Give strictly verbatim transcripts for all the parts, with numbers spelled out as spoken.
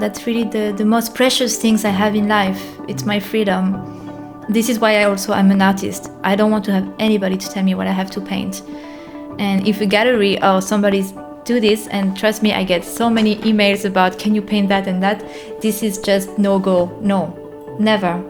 That's really the, the most precious things I have in life. It's my freedom. This is why I also am an artist. I don't want to have anybody to tell me what I have to paint. And if a gallery or somebody's do this, and trust me, I get so many emails about, can you paint that and that? This is just no go. No, never.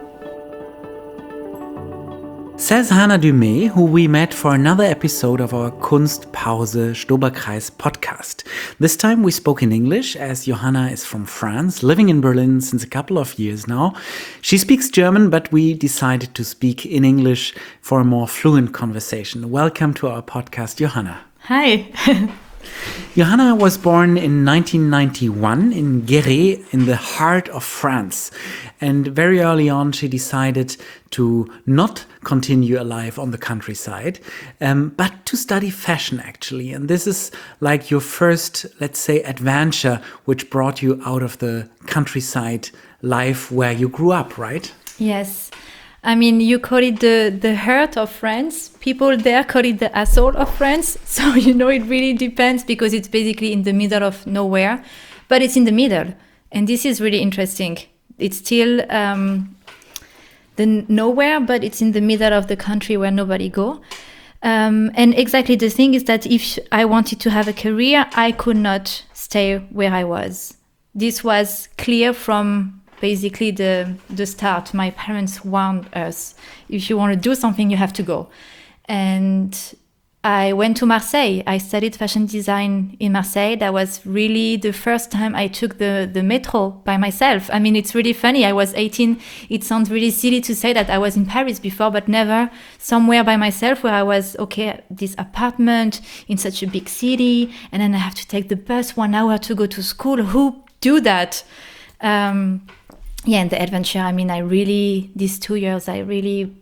Says Hannah Dumais, who we met for another episode of our Kunstpause Stoberkreis podcast. This time we spoke in English, as Johanna is from France, living in Berlin since a couple of years now. She speaks German, but we decided to speak in English for a more fluent conversation. Welcome to our podcast, Johanna. Hi. Johanna was born in nineteen ninety-one in Guéret, in the heart of France. And very early on, she decided to not continue a life on the countryside, um, but to study fashion, actually. And this is like your first, let's say, adventure, which brought you out of the countryside life where you grew up, right? Yes. I mean, you call it the, the heart of France. People there call it the asshole of France. So, you know, it really depends because it's basically in the middle of nowhere. But it's in the middle. And this is really interesting. It's still um, the nowhere, but it's in the middle of the country where nobody go. Um, and exactly the thing is that if I wanted to have a career, I could not stay where I was. This was clear from basically the the start. My parents warned us, if you want to do something, you have to go. And I went to Marseille. I studied fashion design in Marseille. That was really the first time I took the, the metro by myself. I mean, it's really funny. I was eighteen. It sounds really silly to say that I was in Paris before, but never somewhere by myself where I was, okay, this apartment in such a big city, and then I have to take the bus one hour to go to school. Who do that? Um, Yeah, and the adventure, I mean, I really, these two years, I really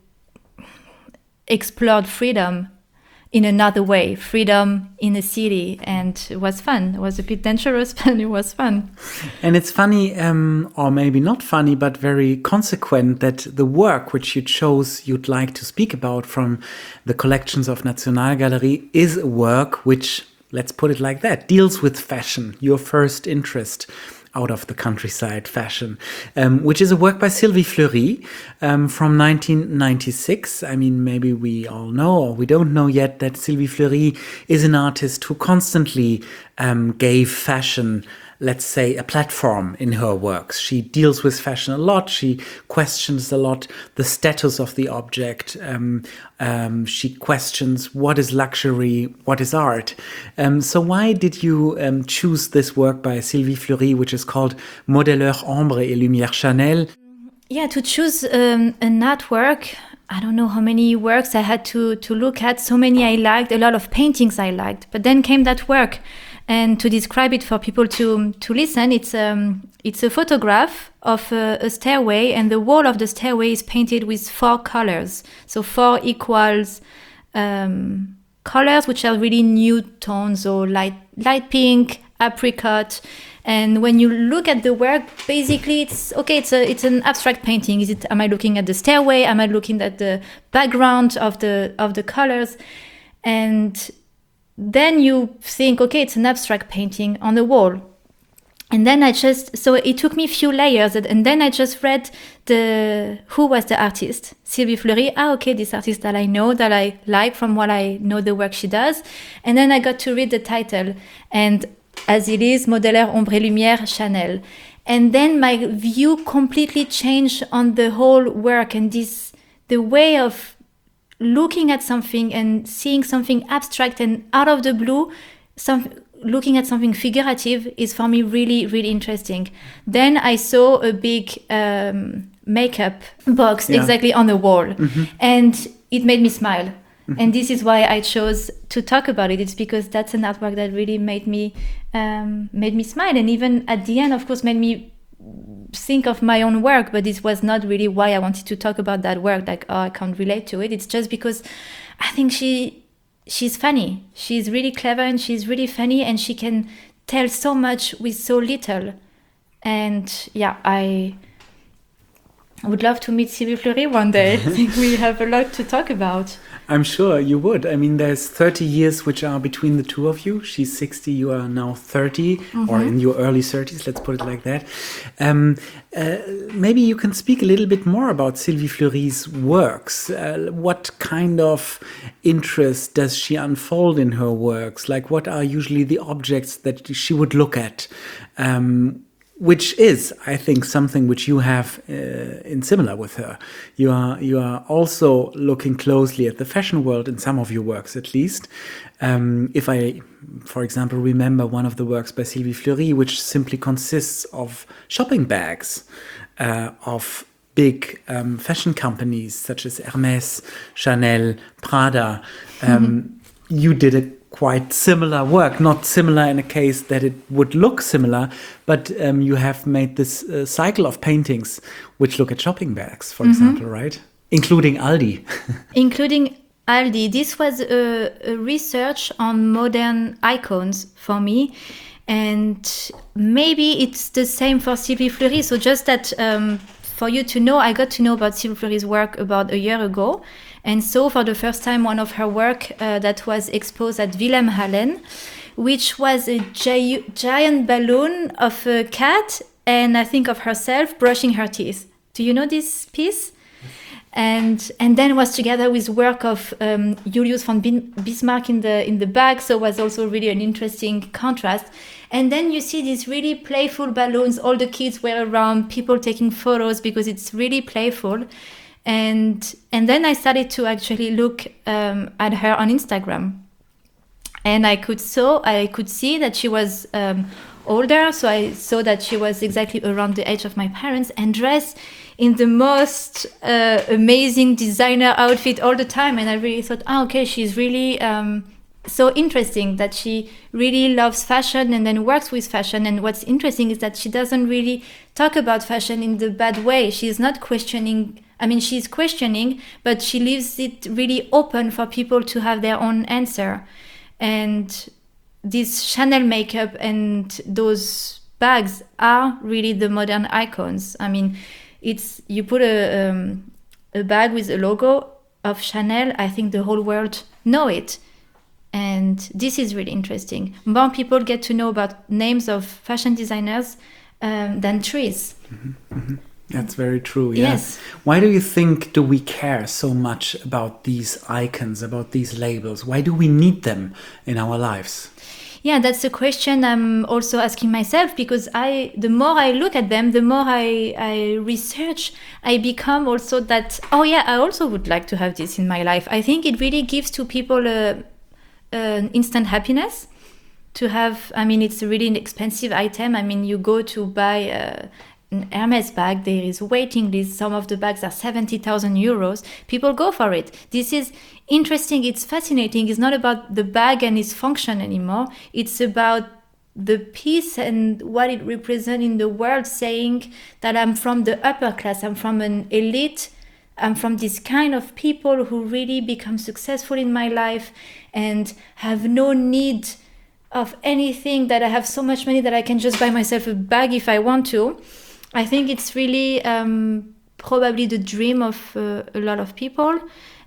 explored freedom in another way, freedom in a city, and it was fun. It was a bit dangerous, but it was fun. And it's funny, um, or maybe not funny, but very consequent that the work which you chose you'd like to speak about from the collections of Nationalgalerie is a work which, let's put it like that, deals with fashion, your first interest out of the countryside fashion, um, which is a work by Sylvie Fleury um, from nineteen ninety-six. I mean, maybe we all know, or we don't know yet, that Sylvie Fleury is an artist who constantly um, gave fashion, let's say, a platform in her works. She deals with fashion a lot. She questions a lot the status of the object. Um, um, she questions what is luxury, what is art. Um, so why did you um, choose this work by Sylvie Fleury, which is called Modelleur Ombre et Lumière Chanel? Yeah, to choose um, an artwork, I don't know how many works I had to, to look at. So many I liked, a lot of paintings I liked. But then came that work. And to describe it for people to to listen, it's um it's a photograph of a, a stairway, and the wall of the stairway is painted with four colors. So four equals um, colors, which are really nude tones, or light light pink, apricot. And when you look at the work, basically it's okay. It's a it's an abstract painting. Is it? Am I looking at the stairway? Am I looking at the background of the of the colors? And then you think, okay, it's an abstract painting on the wall. And then I just, so it took me a few layers, and then I just read the, who was the artist? Sylvie Fleury. Ah, okay, this artist that I know, that I like from what I know the work she does. And then I got to read the title, and as it is, Modelleur Ombre et Lumière Chanel. And then my view completely changed on the whole work, and this, the way of looking at something and seeing something abstract and out of the blue, some looking at something figurative is for me really, really interesting. Then I saw a big um, makeup box yeah. exactly on the wall, mm-hmm. and it made me smile. Mm-hmm. And this is why I chose to talk about it. It's because that's an artwork that really made me um, made me smile, and even at the end, of course, made me think of my own work. But this was not really why I wanted to talk about that work, like, oh, I can't relate to it. It's just because I think she she's funny. She's really clever, and she's really funny, and she can tell so much with so little. And yeah, I would love to meet Sylvie Fleury one day. I think we have a lot to talk about. I'm sure you would. I mean, there's thirty years which are between the two of you. She's sixty, you are now thirty, mm-hmm. or in your early thirties, let's put it like that. Um, uh, maybe you can speak a little bit more about Sylvie Fleury's works. Uh, what kind of interest does she unfold in her works? Like, what are usually the objects that she would look at? Um, Which is, I think, something which you have uh, in similar with her. You are you are also looking closely at the fashion world in some of your works, at least. Um, if I, for example, remember one of the works by Sylvie Fleury, which simply consists of shopping bags uh, of big um, fashion companies such as Hermès, Chanel, Prada. Um, mm-hmm. You did a quite similar work, not similar in a case that it would look similar, but um, you have made this uh, cycle of paintings which look at shopping bags, for mm-hmm. example, right? Including Aldi. Including Aldi. This was a, a research on modern icons for me. And maybe it's the same for Sylvie Fleury. So just that um, for you to know, I got to know about Sylvie Fleury's work about a year ago. And so for the first time, one of her work uh, that was exposed at Wilhelmshaven, which was a gi- giant balloon of a cat and I think of herself brushing her teeth. Do you know this piece? And and then was together with work of um, Julius von Bismarck in the in the back, so was also really an interesting contrast. And then you see these really playful balloons. All the kids were around, people taking photos because it's really playful. And and then I started to actually look um, at her on Instagram, and I could so I could see that she was um, older. So I saw that she was exactly around the age of my parents and dressed in the most uh, amazing designer outfit all the time. And I really thought, oh, okay, she's really um, so interesting that she really loves fashion and then works with fashion. And what's interesting is that she doesn't really talk about fashion in the bad way. She's not questioning. I mean, she's questioning, but she leaves it really open for people to have their own answer. And this Chanel makeup and those bags are really the modern icons. I mean, it's you put a um, a bag with a logo of Chanel, I think the whole world know it. And this is really interesting. More people get to know about names of fashion designers um, than trees. Mm-hmm, mm-hmm. That's very true, yeah. Yes. Why do you think do we care so much about these icons, about these labels? Why do we need them in our lives? Yeah, that's a question I'm also asking myself, because I, the more I look at them, the more I, I research, I become also that, oh yeah, I also would like to have this in my life. I think it really gives to people a, an instant happiness to have. I mean, it's a really expensive item. I mean, you go to buy a, an Hermès bag, there is a waiting list. Some of the bags are seventy thousand euros. People go for it. This is interesting. It's fascinating. It's not about the bag and its function anymore. It's about the piece and what it represents in the world, saying that I'm from the upper class, I'm from an elite, I'm from this kind of people who really become successful in my life and have no need of anything, that I have so much money that I can just buy myself a bag if I want to. I think it's really um, probably the dream of uh, a lot of people.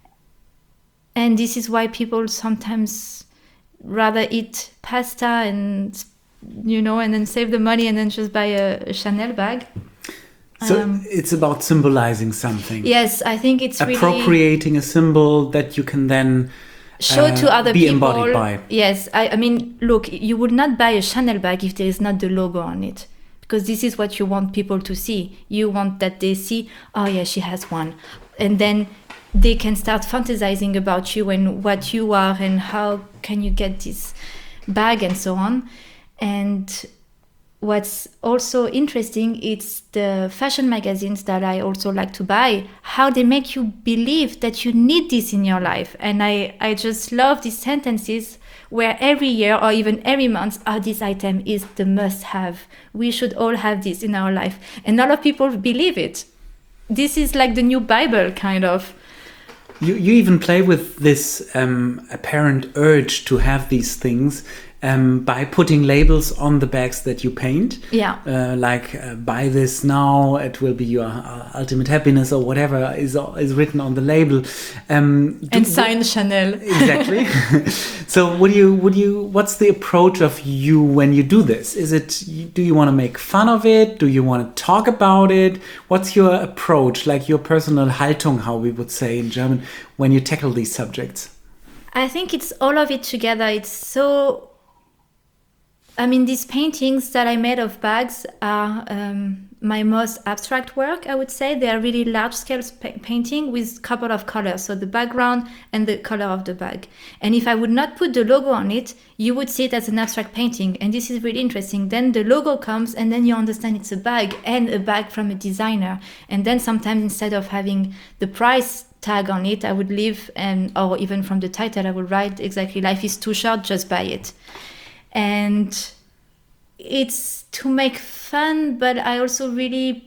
And this is why people sometimes rather eat pasta and, you know, and then save the money and then just buy a, a Chanel bag. So um, it's about symbolizing something. Yes, I think it's appropriating really a symbol that you can then show uh, to other be people. Embodied by. Yes, I, I mean, look, you would not buy a Chanel bag if there is not the logo on it. Because this is what you want people to see. You want that they see, oh yeah, she has one. And then they can start fantasizing about you and what you are and how can you get this bag and so on. And what's also interesting, it's the fashion magazines that I also like to buy, how they make you believe that you need this in your life. And I, I just love these sentences where every year or even every month, oh, this item is the must-have. We should all have this in our life. And a lot of people believe it. This is like the new Bible, kind of. You, you even play with this um, apparent urge to have these things um, by putting labels on the bags that you paint. Yeah. Uh, like uh, buy this now, it will be your uh, ultimate happiness, or whatever is is written on the label. Um, and sign Chanel. Exactly. So, would you would you? What's the approach of you when you do this? Is it do you want to make fun of it? Do you want to talk about it? What's your approach, like your personal Haltung, how we would say in German, when you tackle these subjects? I think it's all of it together. It's so. I mean, these paintings that I made of bags are um, my most abstract work, I would say. They are really large-scale pa- painting with a couple of colors, so the background and the color of the bag. And if I would not put the logo on it, you would see it as an abstract painting. And this is really interesting. Then the logo comes, and then you understand it's a bag, and a bag from a designer. And then sometimes instead of having the price tag on it, I would leave, and or even from the title, I would write exactly, life is too short, just buy it. And it's to make fun, but I also really,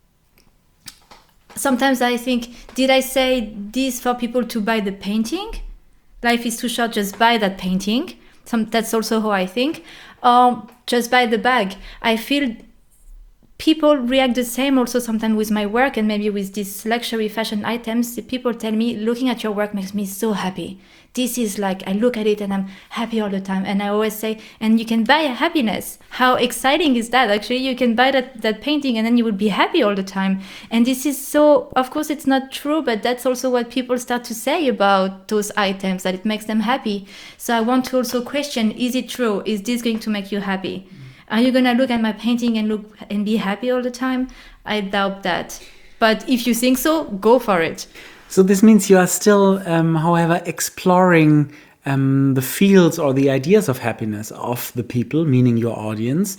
sometimes I think, did I say this for people to buy the painting? Life is too short, just buy that painting. Some, that's also how I think. Or just buy the bag. I feel people react the same also sometimes with my work, and maybe with these luxury fashion items. The people tell me, looking at your work makes me so happy. This is like, I look at it and I'm happy all the time. And I always say, and you can buy a happiness. How exciting is that? Actually, you can buy that, that painting and then you will be happy all the time. And this is so, of course, it's not true, but that's also what people start to say about those items, that it makes them happy. So I want to also question, is it true? Is this going to make you happy? Are you going to look at my painting and look and be happy all the time? I doubt that. But if you think so, go for it. So this means you are still, um, however, exploring um, the fields or the ideas of happiness of the people, meaning your audience.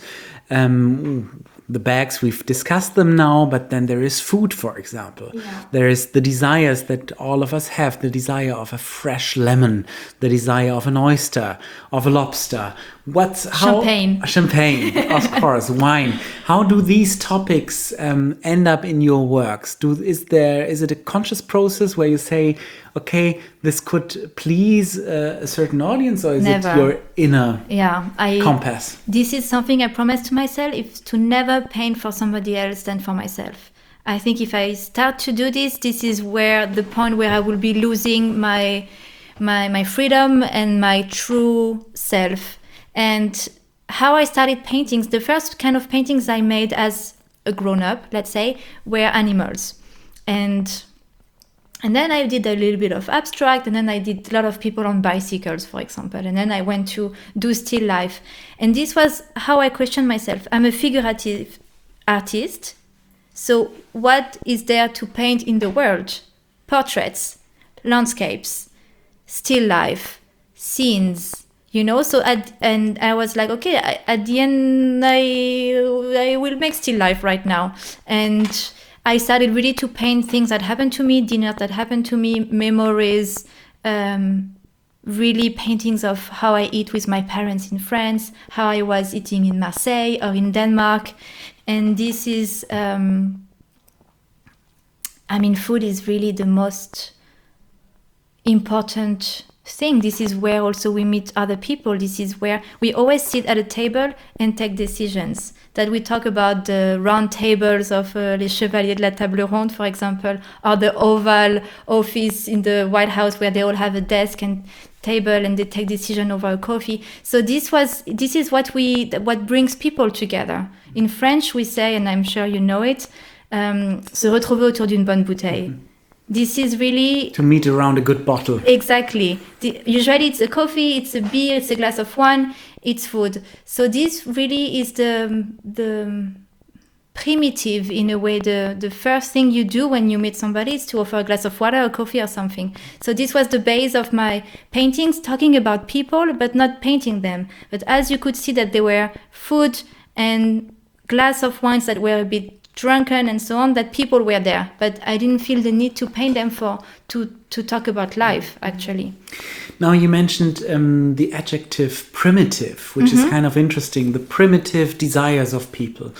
Um, the bags, we've discussed them now, but then there is food, for example. Yeah. There is the desires that all of us have, the desire of a fresh lemon, the desire of an oyster, of a lobster. What's how, champagne? Champagne, of course, wine. How do these topics um, end up in your works? Do is there is it a conscious process where you say, okay, this could please uh, a certain audience, or is never. It your inner yeah, I, compass? This is something I promised to myself: is to never paint for somebody else than for myself. I think if I start to do this, this is where the point where I will be losing my my my freedom and my true self. And how I started paintings, the first kind of paintings I made as a grown-up, let's say, were animals. And and then I did a little bit of abstract, and then I did a lot of people on bicycles, for example. And then I went to do still life. And this was how I questioned myself. I'm a figurative artist. So what is there to paint in the world? Portraits, landscapes, still life, scenes. You know, so at, and I was like, okay, I, at the end, I I will make still life right now. And I started really to paint things that happened to me, dinners that happened to me, memories, um, really paintings of how I eat with my parents in France, how I was eating in Marseille or in Denmark. And this is, um, I mean, food is really the most important thing. This is where also we meet other people. This is where we always sit at a table and take decisions. That we talk about the round tables of uh, Les Chevaliers de la Table Ronde, for example, or the Oval Office in the White House where they all have a desk and table and they take decision over a coffee. So this was this is what we what brings people together. In French, we say, and I'm sure you know it, um, se retrouver autour d'une bonne bouteille. Mm-hmm. This is really... To meet around a good bottle. Exactly. The, usually it's a coffee, it's a beer, it's a glass of wine, it's food. So this really is the the primitive, in a way, the, the first thing you do when you meet somebody is to offer a glass of water or coffee or something. So this was the base of my paintings, talking about people, but not painting them. But as you could see that there were food and glass of wines that were a bit drunken and so on, that people were there, but I didn't feel the need to paint them for to to talk about life, actually. Now you mentioned um, the adjective primitive, which mm-hmm. is kind of interesting, the primitive desires of people.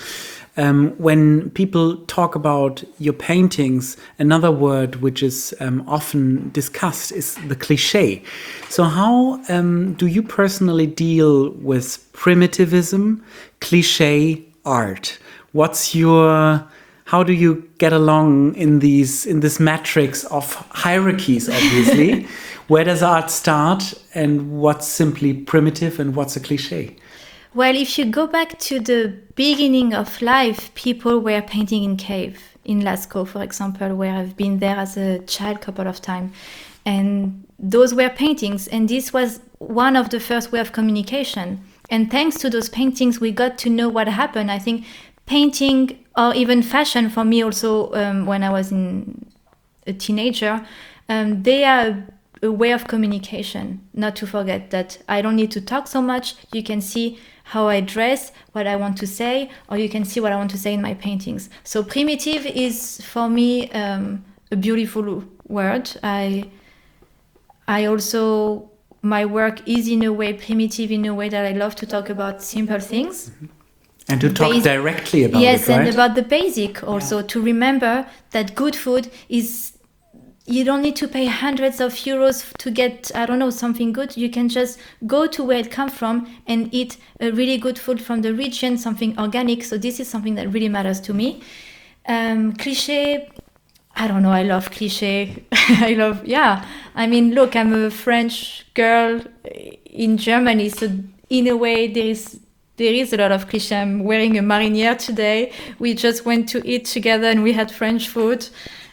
Um, when people talk about your paintings, another word which is um, often discussed is the cliché. So how um, do you personally deal with primitivism, cliché art? What's your... How do you get along in these in this matrix of hierarchies, obviously? Where does art start and what's simply primitive and what's a cliché? Well, if you go back to the beginning of life, people were painting in cave in Lascaux, for example, where I've been there as a child a couple of times. And those were paintings. And this was one of the first way of communication. And thanks to those paintings, we got to know what happened. I think painting or even fashion for me also, um, when I was in a teenager, um, they are a way of communication. Not to forget that I don't need to talk so much. You can see how I dress, what I want to say, or you can see what I want to say in my paintings. So primitive is for me um, a beautiful word. I, I also, my work is in a way primitive, in a way that I love to talk about simple things. Mm-hmm. And to talk Basi- directly about yes, it, right? and about the basic also, yeah. To remember that good food is, you don't need to pay hundreds of euros to get, I don't know, something good. You can just go to where it comes from and eat a really good food from the region, something organic. So this is something that really matters to me. Um, cliché, I don't know, I love cliché. I love, yeah. I mean, look, I'm a French girl in Germany. So in a way, there is... There is a lot of cliché. I'm wearing a marinière today. We just went to eat together and we had French food.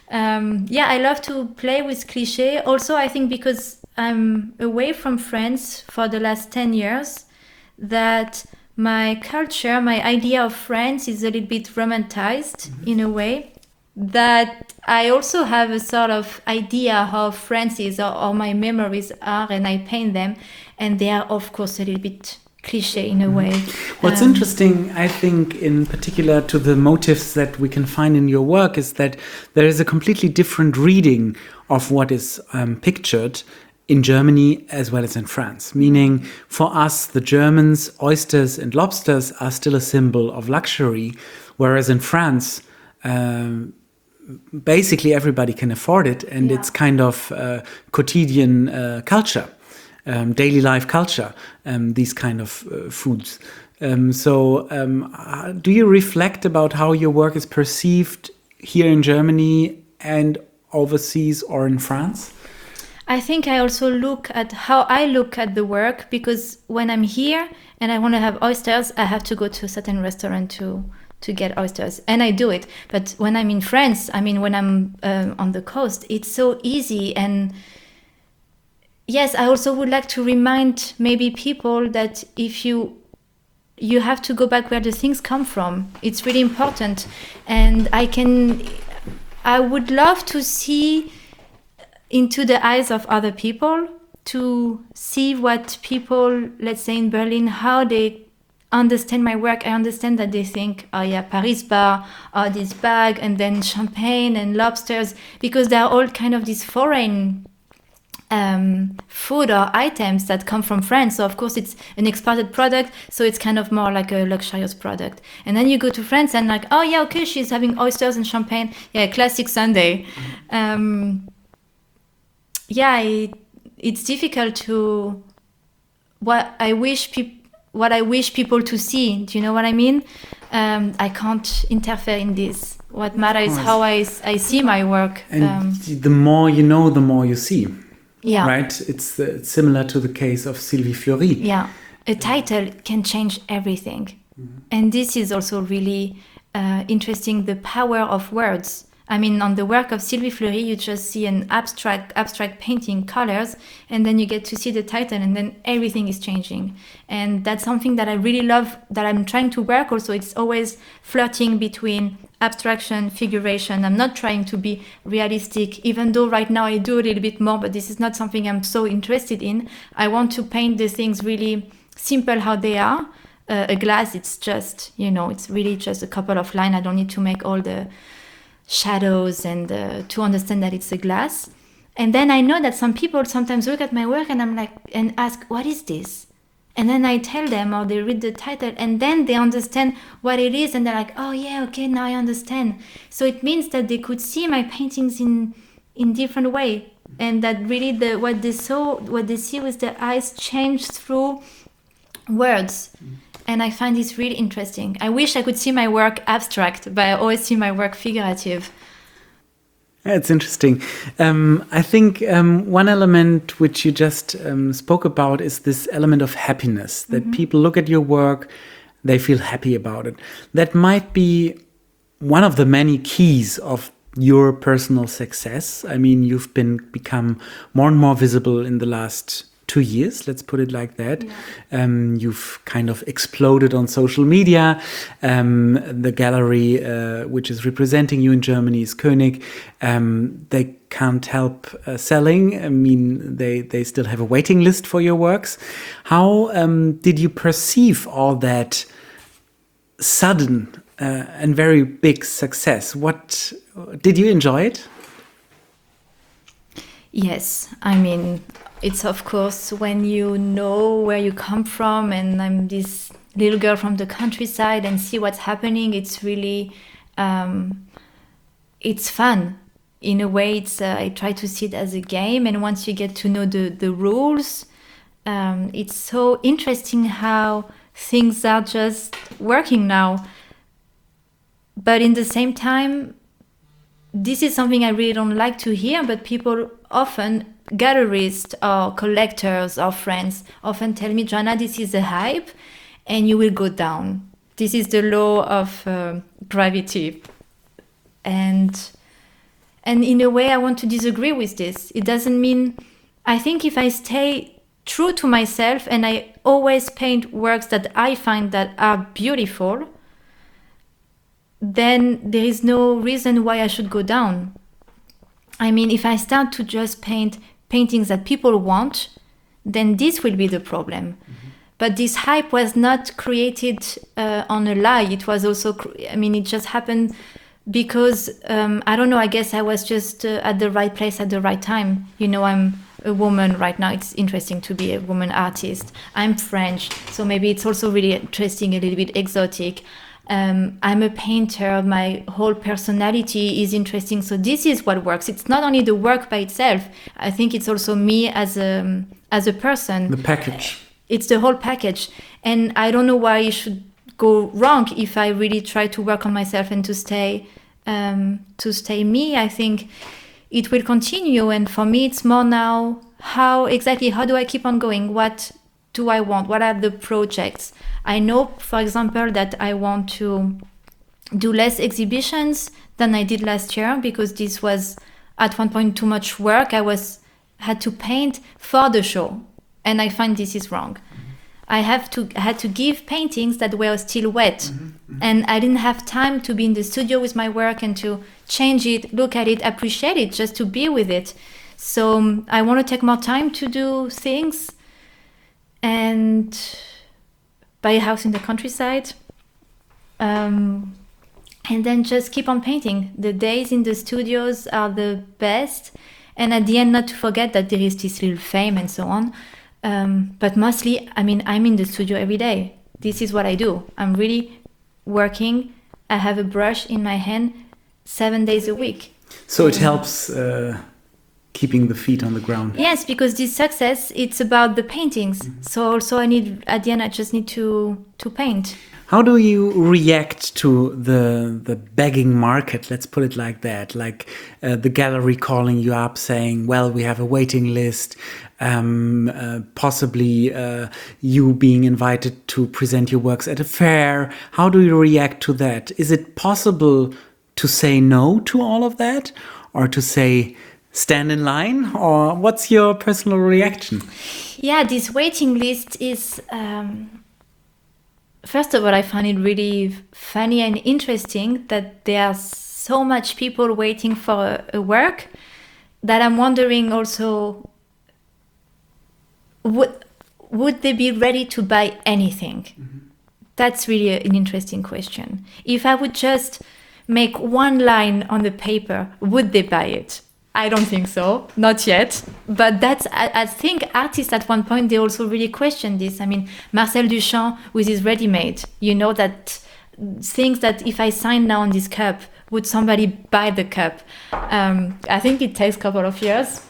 Um, yeah, I love to play with cliché. Also, I think because I'm away from France for the last ten years, that my culture, my idea of France is a little bit romanticized mm-hmm. in a way. That I also have a sort of idea how France is or, or my memories are, and I paint them. And they are, of course, a little bit cliché in a way. What's um, interesting, I think, in particular to the motifs that we can find in your work is that there is a completely different reading of what is um, pictured in Germany as well as in France. Meaning, for us, the Germans, oysters and lobsters are still a symbol of luxury, whereas in France, um, basically everybody can afford it, and yeah. it's kind of uh, quotidian uh, culture. Um, daily life culture, um, these kind of uh, foods. Um, so um, uh, do you reflect about how your work is perceived here in Germany and overseas or in France? I think I also look at how I look at the work, because when I'm here and I want to have oysters, I have to go to a certain restaurant to to get oysters, and I do it. But when I'm in France, I mean, when I'm uh, on the coast, it's so easy. And yes, I also would like to remind maybe people that if you you have to go back where the things come from. It's really important. And I can, I would love to see into the eyes of other people, to see what people, let's say in Berlin, how they understand my work. I understand that they think, oh yeah, Paris bar, or this bag, and then champagne and lobsters, because they're all kind of these foreign um, food or items that come from France. So of course it's an exported product, so it's kind of more like a luxurious product. And then you go to France and like, oh yeah, okay, she's having oysters and champagne. Yeah, classic Sunday. Um, yeah, it, it's difficult to, what I wish people, what I wish people to see. Do you know what I mean? Um, I can't interfere in this. What matters is how I, I see my work. And um, the more you know, the more you see. Yeah. Right? It's, uh, it's similar to the case of Sylvie Fleury. Yeah. A title can change everything. Mm-hmm. And this is also really uh, interesting, the power of words. I mean, on the work of Sylvie Fleury, you just see an abstract abstract painting, colors, and then you get to see the title, and then everything is changing. And that's something that I really love, that I'm trying to work also. It's always flirting between abstraction, figuration. I'm not trying to be realistic, even though right now I do a little bit more, but this is not something I'm so interested in. I want to paint the things really simple how they are. Uh, a glass, it's just, you know, it's really just a couple of lines. I don't need to make all the shadows and uh, to understand that it's a glass. And then I know that some people sometimes look at my work and I'm like, and ask, what is this? And then I tell them, or they read the title, and then they understand what it is, and they're like, oh yeah, okay, now I understand. So it means that they could see my paintings in in different way, and that really the what they saw, what they see with their eyes, changed through words. And I find this really interesting. I wish I could see my work abstract, but I always see my work figurative. Yeah, it's interesting. Um, I think um, one element which you just um, spoke about is this element of happiness, that mm-hmm. people look at your work, they feel happy about it. That might be one of the many keys of your personal success. I mean, you've been become more and more visible in the last two years, let's put it like that. Yeah. Um, you've kind of exploded on social media. Um, the gallery, uh, which is representing you in Germany, is König. Um, they can't help uh, selling. I mean, they, they still have a waiting list for your works. How um, did you perceive all that sudden uh, and very big success? What did you enjoy it? Yes, I mean, it's of course when you know where you come from, and I'm this little girl from the countryside and see what's happening. It's really, um, it's fun. In a way, it's uh, I try to see it as a game, and once you get to know the, the rules, um, it's so interesting how things are just working now. But in the same time, this is something I really don't like to hear, but people often, gallerists or collectors or friends, often tell me, Joanna, this is a hype and you will go down. This is the law of uh, gravity. And and in a way, I want to disagree with this. It doesn't mean, I think if I stay true to myself and I always paint works that I find that are beautiful, then there is no reason why I should go down. I mean, if I start to just paint paintings that people want, then this will be the problem. Mm-hmm. But this hype was not created uh, on a lie. It was also, I mean, it just happened because, um, I don't know, I guess I was just uh, at the right place at the right time. You know, I'm a woman right now. It's interesting to be a woman artist. I'm French, so maybe it's also really interesting, a little bit exotic. Um, I'm a painter, my whole personality is interesting. So this is what works. It's not only the work by itself. I think it's also me as a, as a person. The package. It's the whole package. And I don't know why it should go wrong if I really try to work on myself and to stay, um, to stay me. I think it will continue. And for me, it's more now, how exactly, how do I keep on going? What do I want? What are the projects? I know, for example, that I want to do less exhibitions than I did last year, because this was at one point too much work. I was had to paint for the show, and I find this is wrong. Mm-hmm. I have to had to give paintings that were still wet, mm-hmm. Mm-hmm. and I didn't have time to be in the studio with my work and to change it, look at it, appreciate it, just to be with it. So um, I want to take more time to do things and buy a house in the countryside, um, and then just keep on painting. The days in the studios are the best, and at the end, not to forget that there is this little fame and so on. Um, but mostly, I mean, I'm in the studio every day. This is what I do. I'm really working. I have a brush in my hand seven days a week. So it helps uh, keeping the feet on the ground. Yes, because this success, it's about the paintings. Mm-hmm. So also I need, at the end, I just need to to paint. How do you react to the the begging market? Let's put it like that. Like uh, the gallery calling you up saying, well, we have a waiting list, um, uh, possibly uh, you being invited to present your works at a fair. How do you react to that? Is it possible to say no to all of that, or to say stand in line, or what's your personal reaction? Yeah, this waiting list is... Um First of all, I find it really funny and interesting that there are so much people waiting for a, a work that I'm wondering also, would, would they be ready to buy anything? Mm-hmm. That's really a, an interesting question. If I would just make one line on the paper, would they buy it? I don't think so, not yet. But that's, I, I think artists at one point, they also really question this. I mean, Marcel Duchamp with his ready-made, you know, that things that if I sign now on this cup, would somebody buy the cup? Um, I think it takes a couple of years.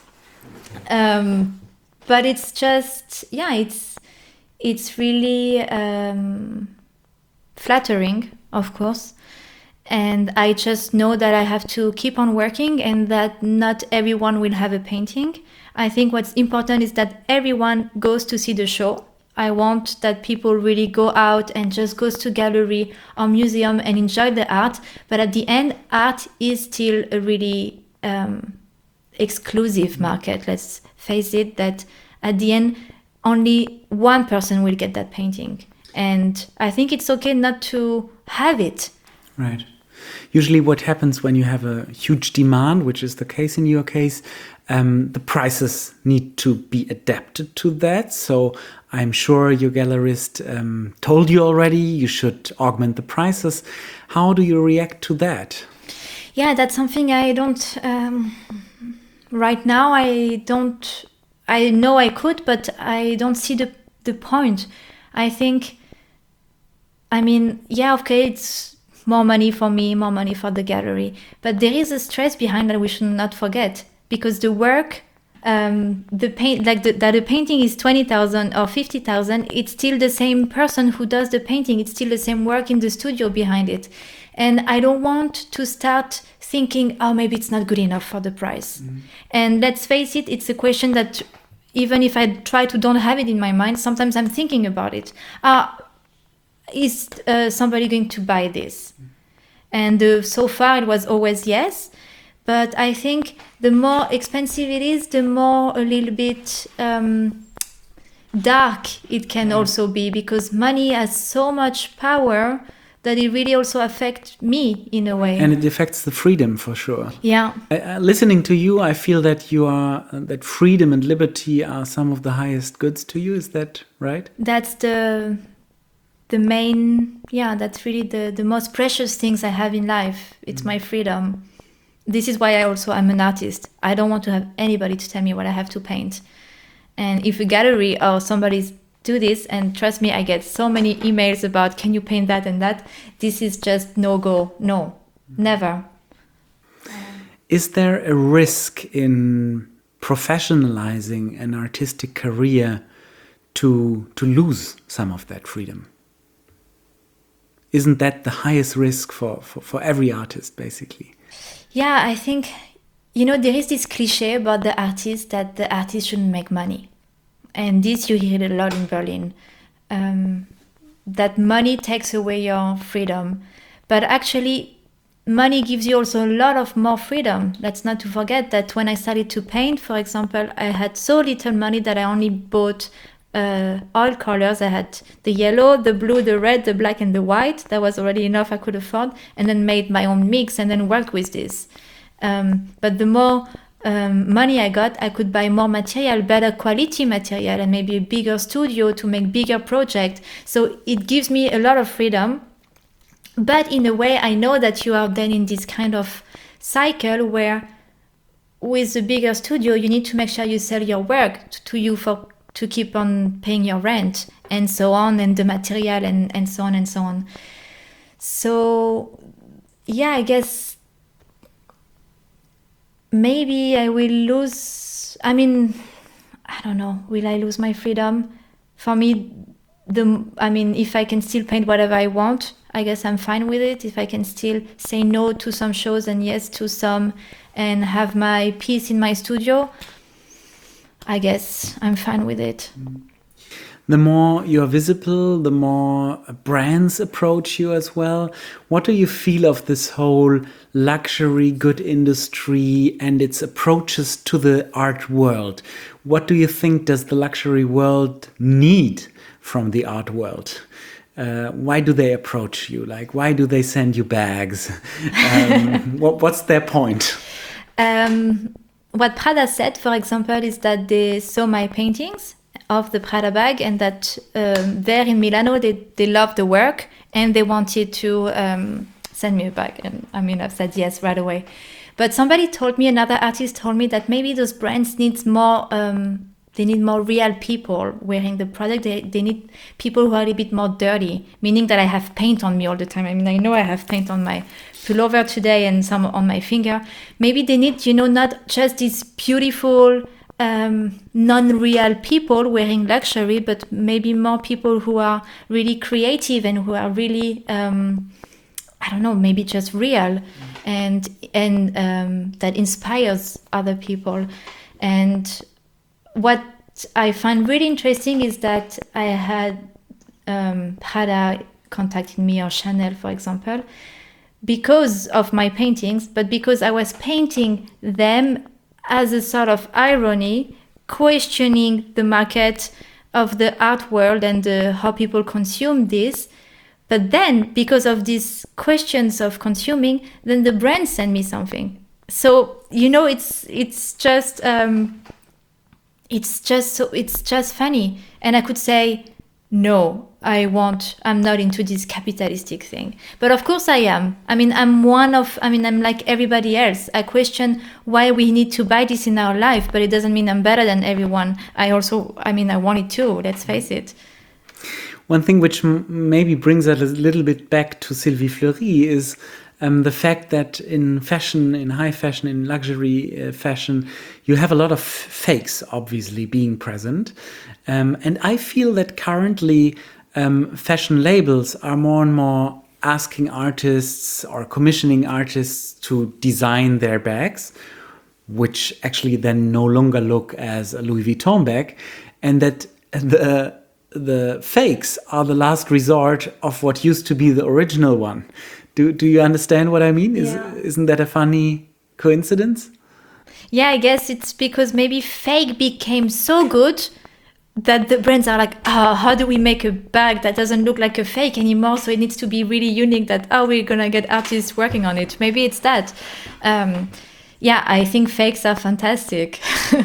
Um, but it's just, yeah, it's, it's really um, flattering, of course. And I just know that I have to keep on working and that not everyone will have a painting. I think what's important is that everyone goes to see the show. I want that people really go out and just goes to gallery or museum and enjoy the art. But at the end, art is still a really um, exclusive market. Let's face it, that at the end, only one person will get that painting. And I think it's okay not to have it. Right. Usually what happens when you have a huge demand, which is the case in your case, um, the prices need to be adapted to that. So I'm sure your gallerist um, told you already you should augment the prices. How do you react to that? Yeah, that's something I don't... Um, right now, I don't... I know I could, but I don't see the, the point. I think... I mean, yeah, okay, it's... more money for me, more money for the gallery. But there is a stress behind that we should not forget, because the work, um, the paint, like the, that the painting is twenty thousand or fifty thousand, it's still the same person who does the painting. It's still the same work in the studio behind it. And I don't want to start thinking, oh, maybe it's not good enough for the price. Mm-hmm. And let's face it, it's a question that even if I try to don't have it in my mind, sometimes I'm thinking about it. Uh, Is uh, somebody going to buy this? And uh, so far it was always yes. But I think the more expensive it is, the more a little bit um, dark it can also be, because money has so much power that it really also affects me in a way. And it affects the freedom for sure. Yeah. Uh, listening to you, I feel that you are uh, that freedom and liberty are some of the highest goods to you. Is that right? That's the... the main, yeah, that's really the, the most precious things I have in life. It's mm. my freedom. This is why I also am an artist. I don't want to have anybody to tell me what I have to paint. And if a gallery or somebody's do this, and trust me, I get so many emails about, can you paint that and that? This is just no go. No, never. Is there a risk in professionalizing an artistic career to to lose some of that freedom? Isn't that the highest risk for, for, for every artist, basically? Yeah, I think, you know, there is this cliche about the artist that the artist shouldn't make money. And this you hear it a lot in Berlin. Um, that money takes away your freedom. But actually, money gives you also a lot of more freedom. Let's not to forget that when I started to paint, for example, I had so little money that I only bought Uh, all colors. I had the yellow, the blue, the red, the black, and the white. That was already enough I could afford, and then made my own mix and then worked with this. Um, but the more um, money I got, I could buy more material, better quality material, and maybe a bigger studio to make bigger projects. So it gives me a lot of freedom. But in a way, I know that you are then in this kind of cycle where with a bigger studio, you need to make sure you sell your work to, to you for to keep on paying your rent and so on, and the material and, and so on and so on. So, yeah, I guess maybe I will lose, I mean, I don't know, will I lose my freedom? For me, the I mean, if I can still paint whatever I want, I guess I'm fine with it. If I can still say no to some shows and yes to some, and have my piece in my studio, I guess I'm fine with it. The more you're visible, the more brands approach you as well. What do you feel of this whole luxury good industry and its approaches to the art world? What do you think does the luxury world need from the art world? Uh, why do they approach you? Like, why do they send you bags? Um, what, what's their point? Um, what Prada said, for example, is that they saw my paintings of the Prada bag, and that um, there in Milano, they, they loved the work and they wanted to um, send me a bag. And I mean, I've said yes right away. But somebody told me, another artist told me that maybe those brands need more, um, they need more real people wearing the product. They, they need people who are a little bit more dirty, meaning that I have paint on me all the time. I mean, I know I have paint on my pullover today and some on my finger. Maybe they need, you know, not just these beautiful, um, non-real people wearing luxury, but maybe more people who are really creative and who are really, um, I don't know, maybe just real, and and um, that inspires other people. And what I find really interesting is that I had um, Prada contacting me, or Chanel, for example, because of my paintings, but because I was painting them as a sort of irony, questioning the market of the art world and uh, how people consume this. But then, because of these questions of consuming, then the brand send me something. So, you know, it's it's just um, it's just so it's just funny. And I could say, no, I won't. I'm not into this capitalistic thing. But of course I am. I mean, I'm one of, I mean, I'm like everybody else. I question why we need to buy this in our life, but it doesn't mean I'm better than everyone. I also, I mean, I want it too, let's face it. One thing which m- maybe brings us a little bit back to Sylvie Fleury is um, the fact that in fashion, in high fashion, in luxury uh, fashion, you have a lot of fakes, obviously, being present. Um, and I feel that currently um, fashion labels are more and more asking artists or commissioning artists to design their bags, which actually then no longer look as a Louis Vuitton bag, and that the the fakes are the last resort of what used to be the original one. Do do you understand what I mean? Is, Yeah. Isn't that a funny coincidence? Yeah, I guess it's because maybe fake became so good that the brands are like, oh, how do we make a bag that doesn't look like a fake anymore? So it needs to be really unique that, oh, we're going to get artists working on it. Maybe it's that. Um, yeah, I think fakes are fantastic.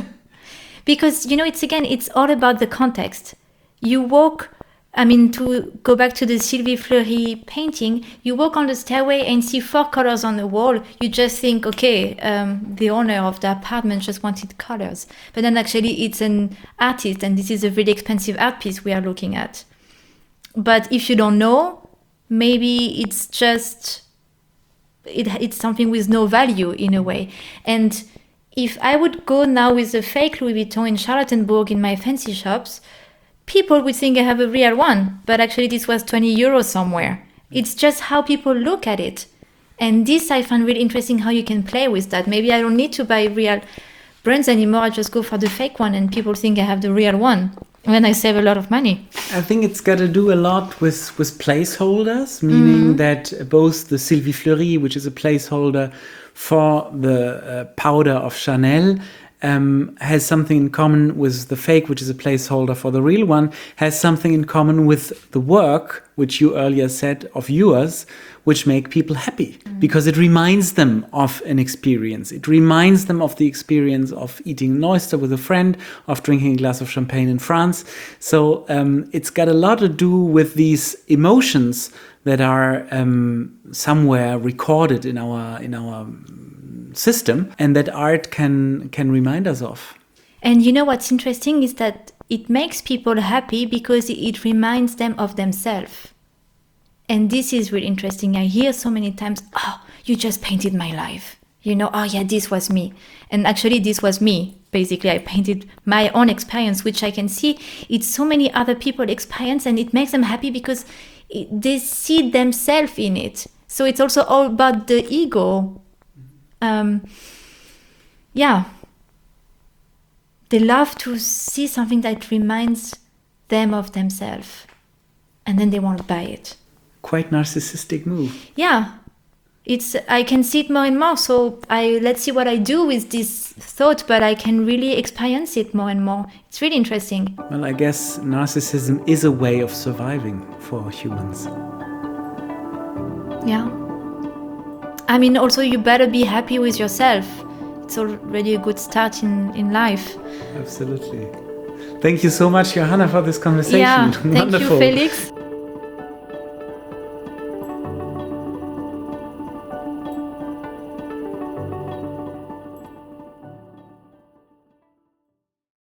Because, you know, it's again, it's all about the context. You walk, I mean, to go back to the Sylvie Fleury painting, you walk on the stairway and see four colors on the wall. You just think, okay, um, the owner of the apartment just wanted colors. But then actually it's an artist, and this is a really expensive art piece we are looking at. But if you don't know, maybe it's just, it, it's something with no value in a way. And if I would go now with a fake Louis Vuitton in Charlottenburg in my fancy shops, people would think I have a real one, but actually this was twenty euros somewhere. It's just how people look at it. And this I find really interesting, how you can play with that. Maybe I don't need to buy real brands anymore. I just go for the fake one and people think I have the real one. And then I save a lot of money. I think it's got to do a lot with, with placeholders, meaning mm-hmm. that both the Sylvie Fleury, which is a placeholder for the uh, powder of Chanel, Um, has something in common with the fake, which is a placeholder for the real one, has something in common with the work, which you earlier said, of yours, which make people happy. Mm. Because it reminds them of an experience. It reminds them of the experience of eating an oyster with a friend, of drinking a glass of champagne in France. So um, it's got a lot to do with these emotions that are um, somewhere recorded in our in our system, and that art can can remind us of. And you know what's interesting is that it makes people happy because it reminds them of themselves. And this is really interesting. I hear so many times, oh, you just painted my life. You know, oh yeah, this was me. And actually this was me. Basically, I painted my own experience, which I can see it's so many other people's experience, and it makes them happy because it, they see themselves in it. So it's also all about the ego. Um, yeah, they love to see something that reminds them of themselves, and then they want to buy it. Quite narcissistic move. Yeah, it's I can see it more and more. So I let's see what I do with this thought, but I can really experience it more and more. It's really interesting. Well, I guess narcissism is a way of surviving for humans. Yeah. I mean, also, you better be happy with yourself. It's already a good start in, in life. Absolutely. Thank you so much, Johanna, for this conversation. Yeah, thank you, Felix.